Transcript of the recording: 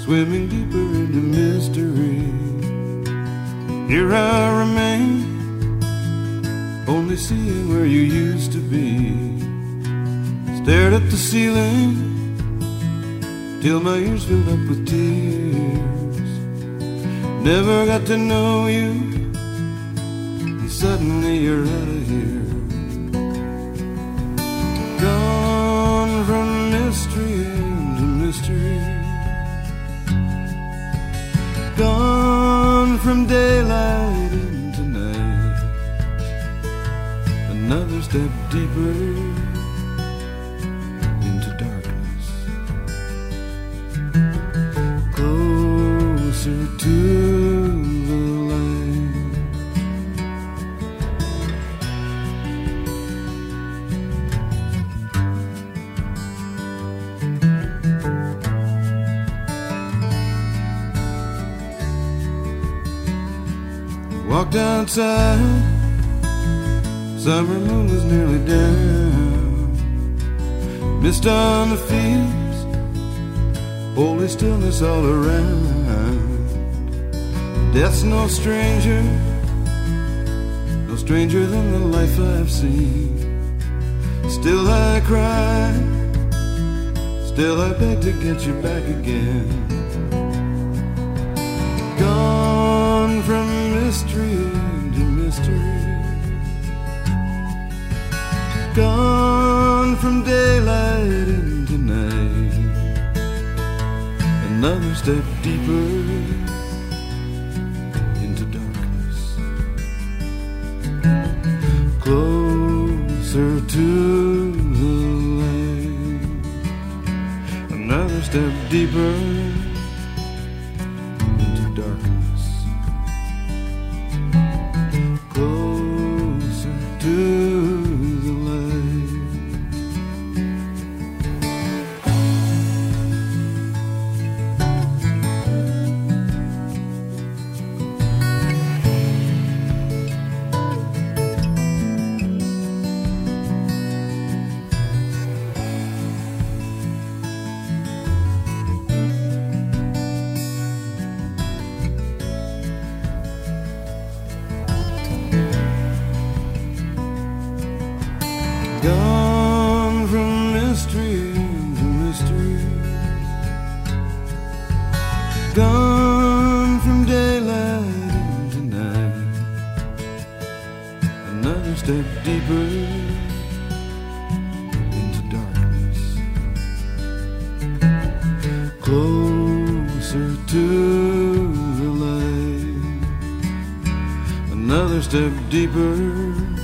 swimming deeper into mystery. Here I remain, only seeing where you used to be. Stared at the ceiling till my ears filled up with tears. Never got to know you, and suddenly you're out of here. Gone from mystery into mystery. Gone from daylight into night. Another step deeper into darkness. Closer to the light. Walked outside, summer moon was nearly down. Mist on the fields, holy stillness all around. Death's no stranger, no stranger than the life I've seen. Still I cry, still I beg to get you back again. Gone from mystery into mystery. Gone from daylight into night. Another step deeper into darkness. Closer to the light. Another step deeper into darkness. Closer to the light. Gone from mystery into mystery. Gone from daylight into night. Another step deeper into darkness. Closer to the light. Another step deeper